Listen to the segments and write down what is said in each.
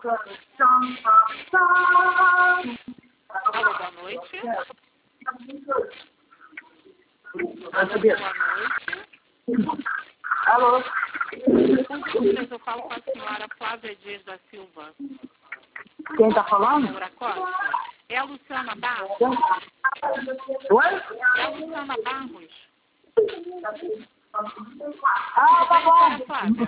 Alô, boa noite. Alô? Com gentileza, eu falo com a senhora Flávia Dias da Silva. Quem está falando? Laura Costa. É a Luciana Barros? Oi? É a Luciana Barros? Ah, tá bom. Flávia.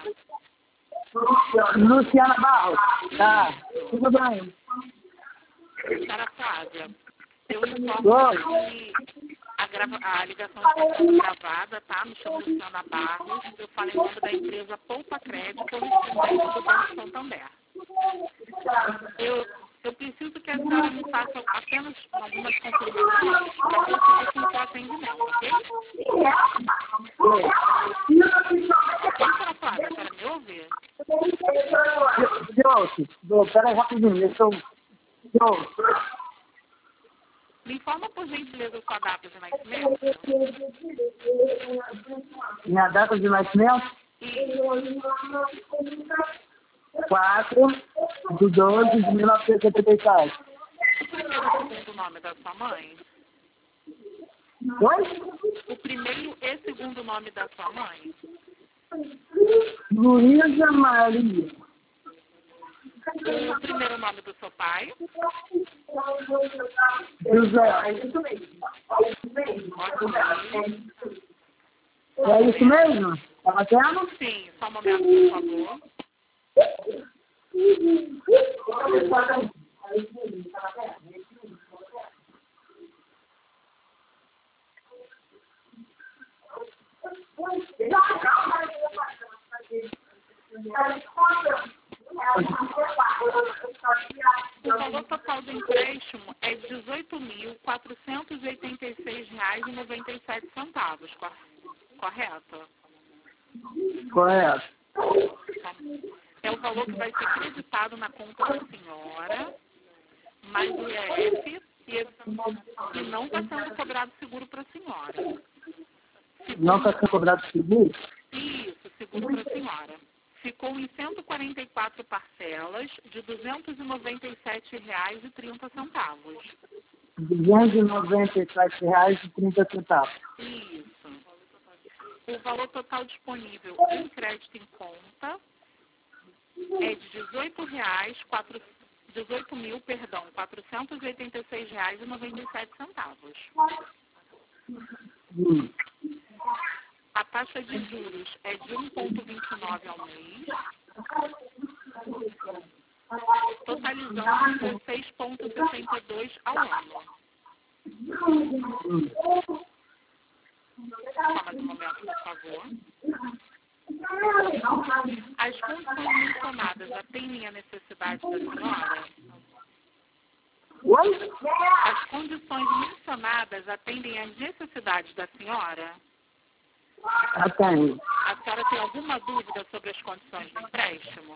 Luciana Barros. Tá. Tudo bem. Senhora Flávia, eu informo que a ligação está sendo gravada, tá? Me chamo Luciana Barros. Eu falo em nome da empresa Poupa Crédito, correspondente do Banco Santander. Eu preciso que a senhora me faça apenas algumas confirmações para conseguir com o seu atendimento, ok? Senhora Flávia, a senhora me ouve? Peraí, rapidinho. Deixa eu... Me informa, por gentileza, sua data de nascimento. Minha data de nascimento? E 4/12/1977. o primeiro e segundo nome da sua mãe? Oi? O primeiro e segundo nome da sua mãe? Luísa Maria. O primeiro nome do seu pai? José. É isso mesmo? Tá batendo? Sim, só um momento, por favor. O valor total do empréstimo é de R$ 18.486,97, correto? Correto. É o valor que vai ser creditado na conta da senhora, mais o IEF, e não está sendo cobrado seguro para a senhora. Não está sendo cobrado seguro? Isso, seguro para a senhora. Ficou em 144 parcelas de R$ 297,30. R$297,30. Isso. O valor total disponível em crédito em conta é de R$18.486,97. A taxa de juros é de 1,29 ao mês, totalizando 16,62 ao ano. Só mais um momento, por favor. As condições mencionadas atendem à necessidade da senhora? Oi? As condições mencionadas atendem às necessidades da senhora? Atende. A senhora tem alguma dúvida sobre as condições do empréstimo?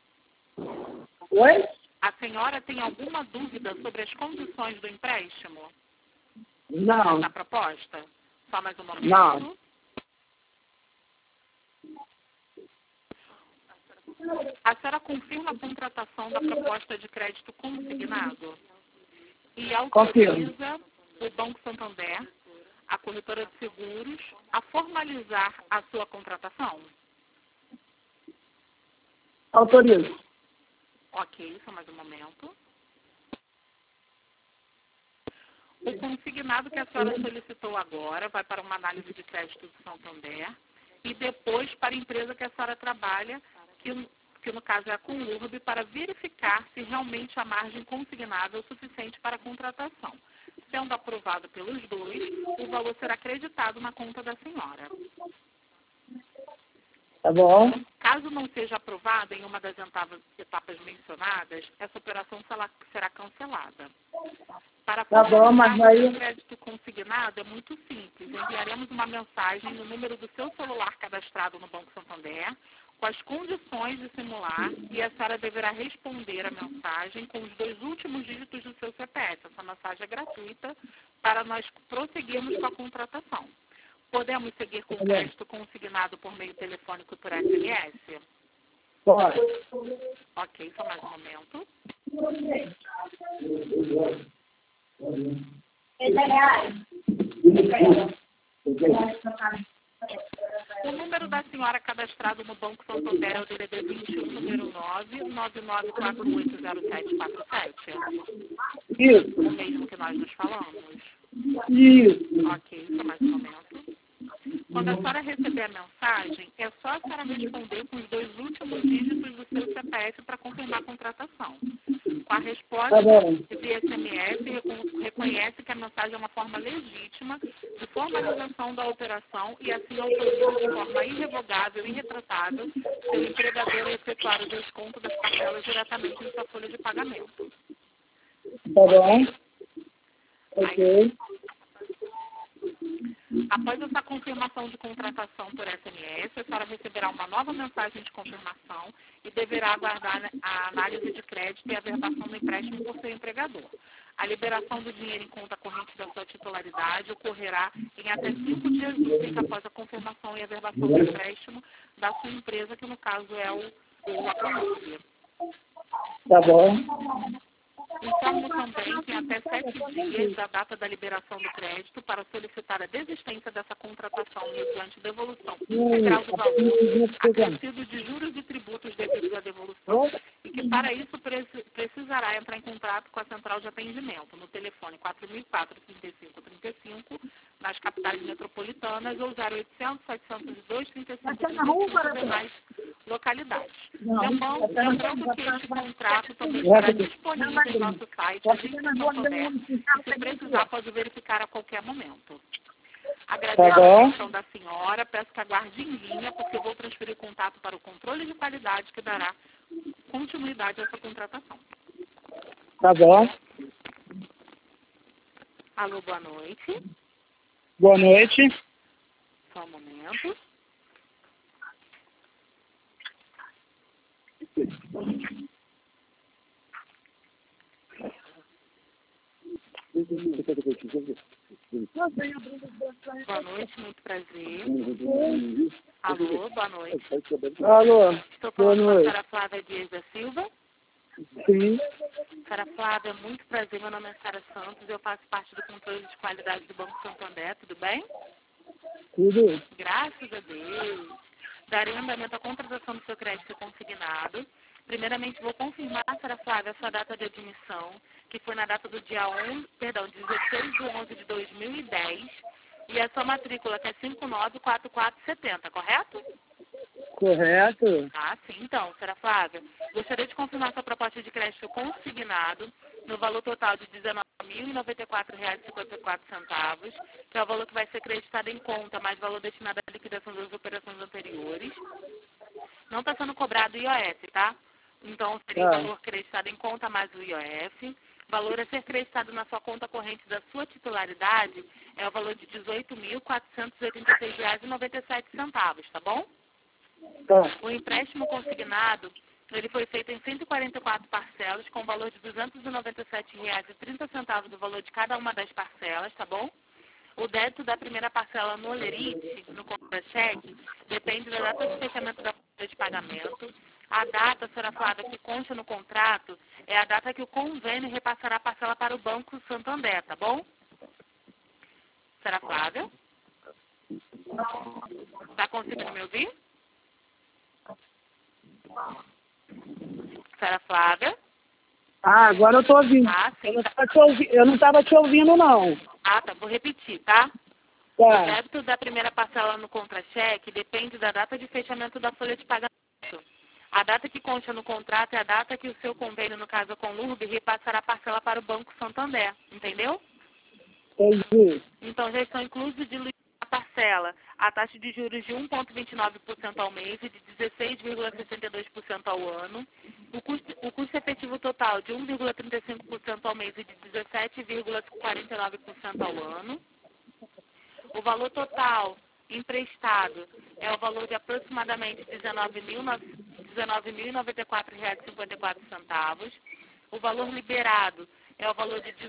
Oi? A senhora tem alguma dúvida sobre as condições do empréstimo? Não. Na proposta? Só mais um momento. Não. A senhora confirma a contratação da proposta de crédito consignado? E autoriza o Banco Santander, a corretora de seguros, a formalizar a sua contratação? Autorizo. Ok, só mais um momento. O consignado que a senhora solicitou agora vai para uma análise de crédito do Santander e depois para a empresa que a senhora trabalha, que no caso é a Conurb, para verificar se realmente a margem consignada é o suficiente para a contratação. Sendo aprovado pelos dois, o valor será acreditado na conta da senhora. Tá bom. Caso não seja aprovado em uma das etapas mencionadas, essa operação será cancelada. Para formalizar o crédito consignado é muito simples. Enviaremos uma mensagem no número do seu celular cadastrado no Banco Santander, com as condições de simular, e a senhora deverá responder a mensagem com os 2 últimos dígitos do seu CPF. Essa mensagem é gratuita para nós prosseguirmos com a contratação. Podemos seguir com o crédito consignado por meio telefônico e por SMS? Pode. Ok, só mais um momento. O número da senhora cadastrado no Banco Santander é o DDD 21, número 999480747. Isso. O mesmo que nós nos falamos. Isso. Ok, só mais um momento. Quando a senhora receber a mensagem, é só a senhora responder com os 2 últimos dígitos do seu CPF para confirmar a contratação. Com a resposta via SMS, reconhece que a mensagem é uma forma legítima de formalização da operação e assim autoriza de forma irrevogável e irretratável seu empregador a efetuar o desconto das parcelas diretamente em sua folha de pagamento. Tá bom. Ok. Após essa confirmação de contratação por SMS, a senhora receberá uma nova mensagem de confirmação e deverá aguardar a análise de crédito e a averbação do empréstimo por seu empregador. A liberação do dinheiro em conta corrente da sua titularidade ocorrerá em até 5 dias úteis após a confirmação e averbação do empréstimo da sua empresa, que no caso é o Colômbia. Tá bom. Informo também que em até 7 dias da data da liberação do crédito para solicitar a desistência dessa contratação mediante devolução integral do valor acrescido de juros e tributos devidos à devolução e que para isso precisará entrar em contato com a central de atendimento no telefone 4004-3535 nas capitais metropolitanas ou 0800-702-3535 nas demais localidades. Lembrando que este contrato também estará disponível em nosso site, e se precisar pode verificar a qualquer momento. Agradeço a atenção da senhora, peço que aguarde em linha, porque vou transferir o contato para o controle de qualidade que dará continuidade a essa contratação. Tá bom. Alô, boa noite. Boa noite. Só um momento. Boa noite, muito prazer. Alô, boa noite. Alô. Estou falando com a senhora Flávia Dias da Silva. Sim. Senhora Flávia, muito prazer. Meu nome é Sara Santos. Eu faço parte do controle de qualidade do Banco Santander. Tudo bem? Tudo. Graças a Deus. Darei andamento à contratação do seu crédito consignado. Primeiramente, vou confirmar, senhora Flávia, a sua data de admissão, que foi na data do dia 16/11/2010, e a sua matrícula, que é 594470, correto? Correto. Ah, sim. Então, senhora Flávia, gostaria de confirmar sua proposta de crédito consignado no valor total de R$ 19.094,54, que é o valor que vai ser creditado em conta, mais valor destinado à liquidação das operações anteriores. Não está sendo cobrado IOF, tá? Então, seria o valor creditado em conta mais o IOF. O valor a ser creditado na sua conta corrente da sua titularidade é o valor de R$ 18.486,97, tá bom? Tá. O empréstimo consignado, ele foi feito em 144 parcelas, com o valor de R$ 297,30 do valor de cada uma das parcelas, tá bom? O débito da primeira parcela no Olerite, no contra-cheque, depende da data de fechamento da folha de pagamento. A data, senhora Flávia, que consta no contrato, é a data que o convênio repassará a parcela para o Banco Santander, tá bom? Senhora Flávia? Está conseguindo me ouvir? Senhora Flávia? Ah, agora eu estou ouvindo. Ah, sim. Eu não estava te ouvindo, não. Ah, tá. Vou repetir, tá? Tá. O débito da primeira parcela no contra-cheque depende da data de fechamento da folha de pagamento. A data que consta no contrato é a data que o seu convênio, no caso com o LURB, repassará a parcela para o Banco Santander. Entendeu? Entendi. Então, já estão inclusos de a parcela a taxa de juros de 1,29% ao mês e de 16,62% ao ano. O custo efetivo total de 1,35% ao mês e de 17,49% ao ano. O valor total emprestado é o valor de aproximadamente R$ 19.094,54. O valor liberado é o valor de R$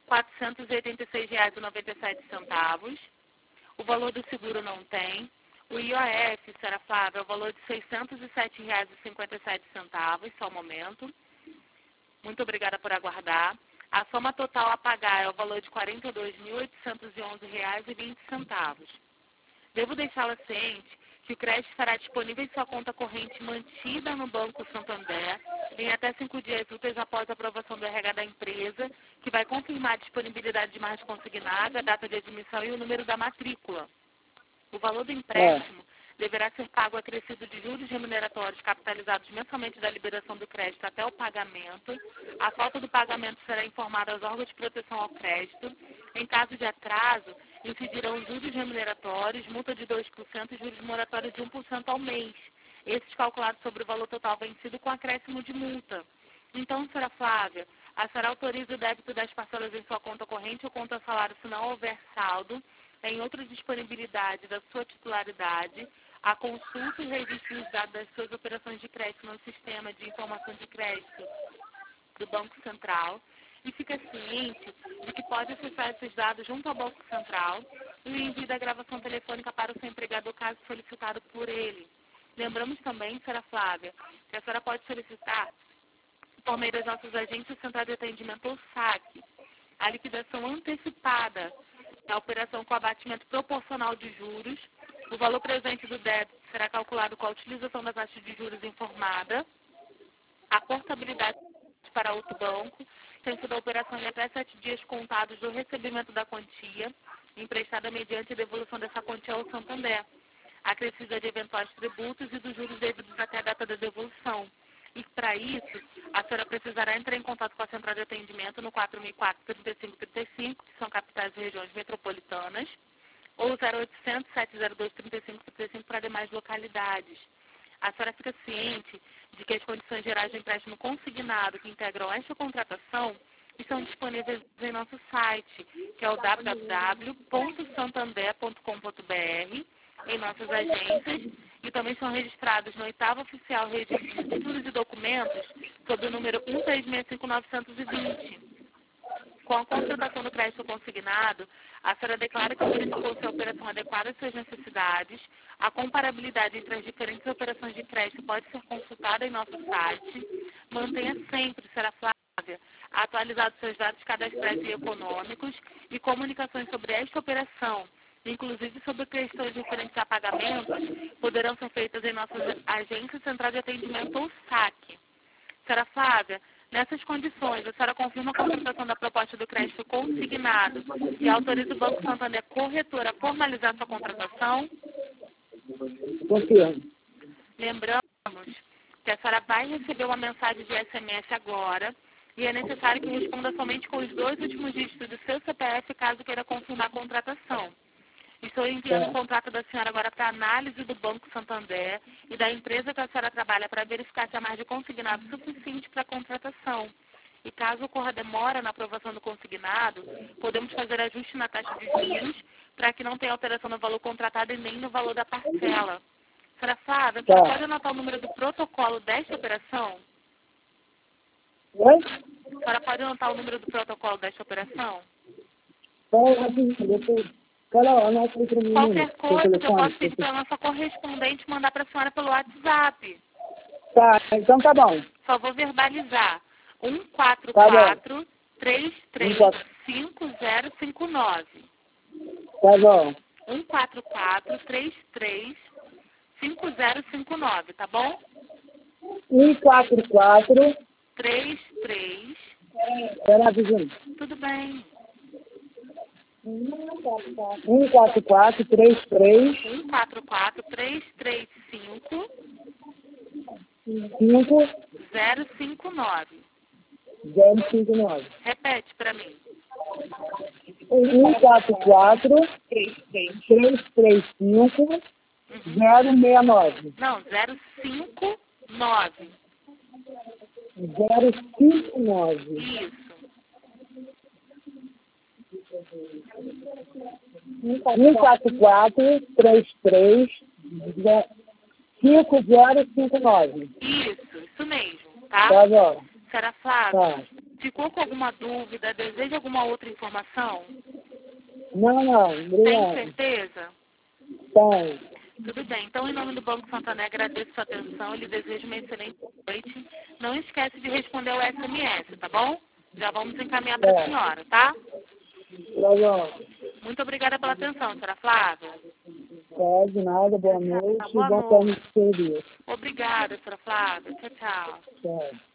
18.486,97. O valor do seguro não tem. O IOF, senhora Flávia, é o valor de R$ 607,57, só um momento. Muito obrigada por aguardar. A soma total a pagar é o valor de R$ 42.811,20. Devo deixá-la ciente que o crédito estará disponível em sua conta corrente mantida no Banco Santander em até 5 dias úteis após a aprovação do RH da empresa, que vai confirmar a disponibilidade de margem consignada, a data de admissão e o número da matrícula. O valor do empréstimo deverá ser pago acrescido de juros remuneratórios capitalizados mensalmente da liberação do crédito até o pagamento. A falta do pagamento será informada aos órgãos de proteção ao crédito. Em caso de atraso, incidirão juros remuneratórios, multa de 2% e juros moratórios de 1% ao mês. Esses calculados sobre o valor total vencido com acréscimo de multa. Então, senhora Flávia, a senhora autoriza o débito das parcelas em sua conta corrente ou conta salário se não houver saldo, em outra disponibilidade da sua titularidade, a consulta e registro dos dados das suas operações de crédito no sistema de informação de crédito do Banco Central e fica ciente de que pode acessar esses dados junto ao Banco Central e o envio da gravação telefônica para o seu empregador caso solicitado por ele. Lembramos também, senhora Flávia, que a senhora pode solicitar, por meio das nossas agências Central de Atendimento ou SAC, a liquidação antecipada da operação com abatimento proporcional de juros. O valor presente do débito será calculado com a utilização da taxa de juros informada, a portabilidade para outro banco, sendo da operação em até 7 dias contados do recebimento da quantia, emprestada mediante a devolução dessa quantia ao Santander, acrescida de eventuais tributos e dos juros devidos até a data da devolução. E, para isso, a senhora precisará entrar em contato com a Central de Atendimento no 4004-3535, que são capitais e regiões metropolitanas, ou 0800-702-3535 para demais localidades. A senhora fica ciente de que as condições gerais de empréstimo consignado que integram esta contratação estão disponíveis em nosso site, que é o www.santander.com.br, em nossas agências, e também são registrados no 8º Oficial Registro de Títulos e Documentos, sob o número 1365920. Com a contratação do crédito consignado, a senhora declara que verificou se a operação adequada às suas necessidades. A comparabilidade entre as diferentes operações de crédito pode ser consultada em nosso site. Mantenha sempre, senhora Flávia, atualizados seus dados cadastrais e econômicos e comunicações sobre esta operação, inclusive sobre questões referentes a pagamentos, poderão ser feitas em nossas agências Central de Atendimento ou SAC. Senhora Flávia, nessas condições, a senhora confirma a contratação da proposta do crédito consignado e autoriza o Banco Santander Corretora a formalizar sua contratação? Confirmo. Lembramos que a senhora vai receber uma mensagem de SMS agora e é necessário que responda somente com os 2 últimos dígitos do seu CPF caso queira confirmar a contratação. Estou enviando o contrato da senhora agora para análise do Banco Santander e da empresa que a senhora trabalha para verificar se há margem consignado suficiente para a contratação. E caso ocorra demora na aprovação do consignado, podemos fazer ajuste na taxa de juros para que não tenha alteração no valor contratado e nem no valor da parcela. Senhora Flávia, a senhora pode anotar o número do protocolo desta operação? Oi? A senhora pode anotar o número do protocolo desta operação? Qualquer coisa, eu posso pedir para a nossa correspondente mandar para a senhora pelo WhatsApp. Tá, então tá bom. Só vou verbalizar. 144-335059. Tá bom. 144-335059, tá bom? 144. 33. Espera rapidinho. Tudo bem. 144 33 144-335 5 059. 059. Repete para mim. 144 335 069. Não, 059. 059. Isso. 144 33 5059. Isso mesmo, tá? Tá bom. Senhora Flávia, Tá. ficou com alguma dúvida? Deseja alguma outra informação? Não, Tem obrigado. certeza? Tá. Tudo bem. Então, em nome do Banco Santander, agradeço sua atenção e lhe desejo uma excelente noite. Não esquece de responder o SMS, tá bom? Já vamos encaminhar para a senhora, tá? Tá bom. Muito obrigada pela atenção, senhora Flávia. De nada, boa noite. Boa Bom noite. término de serviço. Obrigada, senhora Flávia. Tchau, tchau. Tchau.